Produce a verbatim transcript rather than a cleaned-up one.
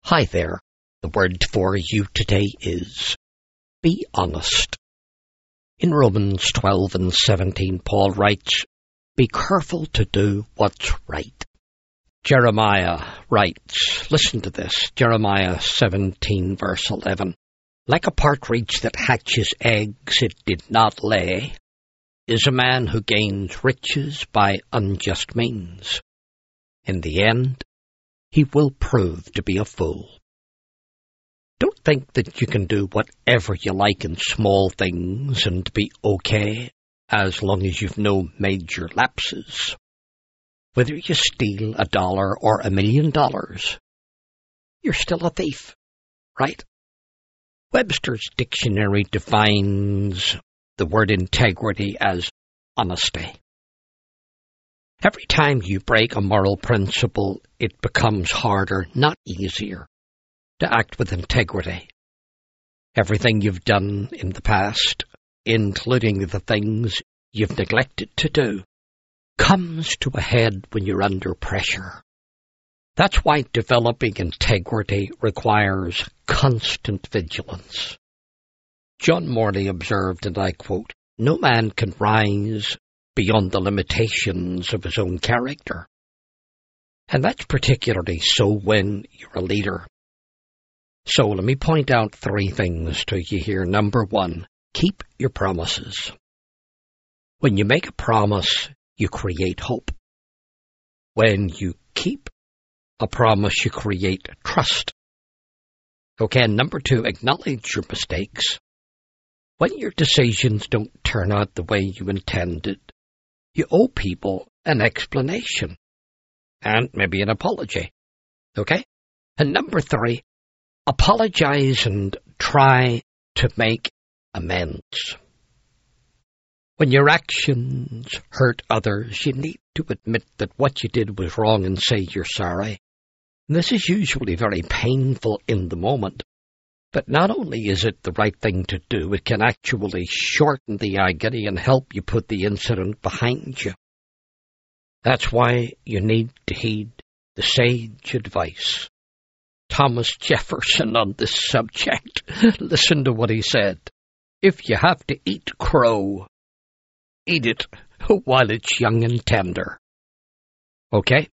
Hi there. The word for you today is be honest. In Romans twelve and seventeen, Paul writes, be careful to do what's right. Jeremiah writes, listen to this, Jeremiah seventeen verse eleven. Like a partridge that hatches eggs it did not lay, is a man who gains riches by unjust means. In the end, he will prove to be a fool. Don't think that you can do whatever you like in small things and be okay as long as you've no major lapses. Whether you steal a dollar or a million dollars, you're still a thief, right? Webster's dictionary defines the word integrity as honesty. Every time you break a moral principle, it becomes harder, not easier, to act with integrity. Everything you've done in the past, including the things you've neglected to do, comes to a head when you're under pressure. That's why developing integrity requires constant vigilance. John Morley observed, and I quote, no man can rise beyond the limitations of his own character. And that's particularly so when you're a leader. So let me point out three things to you here. Number one, keep your promises. When you make a promise, you create hope. When you keep a promise, you create trust. Okay, and number two, acknowledge your mistakes. When your decisions don't turn out the way you intended, you owe people an explanation and maybe an apology. Okay? And number three, apologize and try to make amends. When your actions hurt others, you need to admit that what you did was wrong and say you're sorry. And this is usually very painful in the moment. But not only is it the right thing to do, it can actually shorten the agony and help you put the incident behind you. That's why you need to heed the sage advice. Thomas Jefferson on this subject. Listen to what he said. If you have to eat crow, eat it while it's young and tender. Okay?